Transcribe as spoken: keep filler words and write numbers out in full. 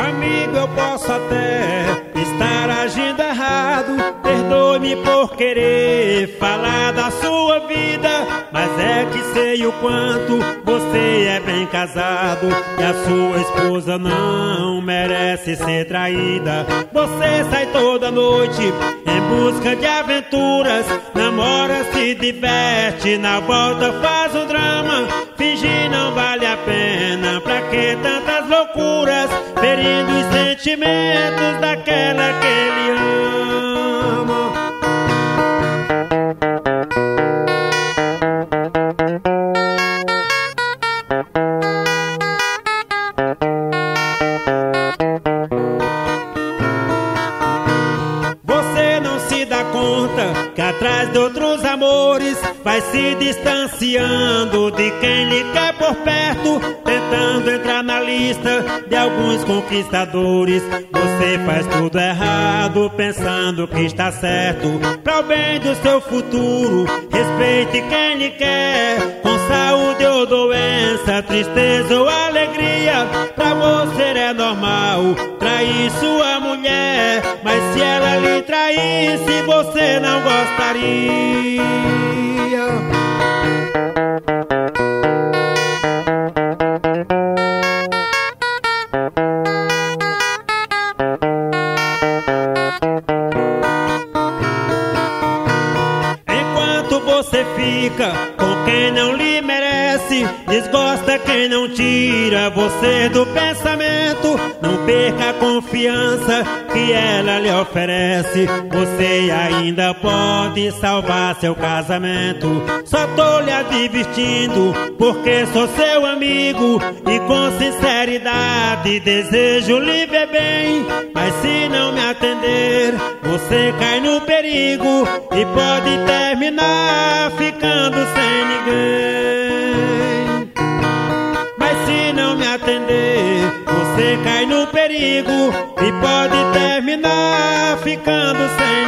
Amigo, eu posso até estar agindo errado, perdoe-me por querer falar da sua vida, mas é que sei o quanto você é bem casado e a sua esposa não merece ser traída. Você sai toda noite em busca de aventuras, namora, se diverte, na volta faz um drama. Fingir não vale a pena, pra que tantas loucuras, ferindo os sentimentos daquela que ele ama. Você não se dá conta que atrás de outros amores vai se distanciando de quem lhe quer por perto, tentando entrar na lista de alguns conquistadores. Você faz tudo errado, pensando que está certo. Para o bem do seu futuro, respeite quem lhe quer, com saúde ou doença, tristeza ou alegria. Pra você é normal trair sua mulher, mas se ela lhe traísse, você não gostaria. Enquanto você fica com quem não lhe merece, desgosta quem não tira você do pensamento, não perca a confiança que ela lhe oferece. Você ainda pode salvar seu casamento. Só tô lhe advertindo porque sou seu amigo e com sinceridade desejo lhe ver bem. Mas se não me atender, você cai no perigo e pode terminar ficando sem ninguém. Mas se não me atender, você cai no perigo e pode terminar ficando sem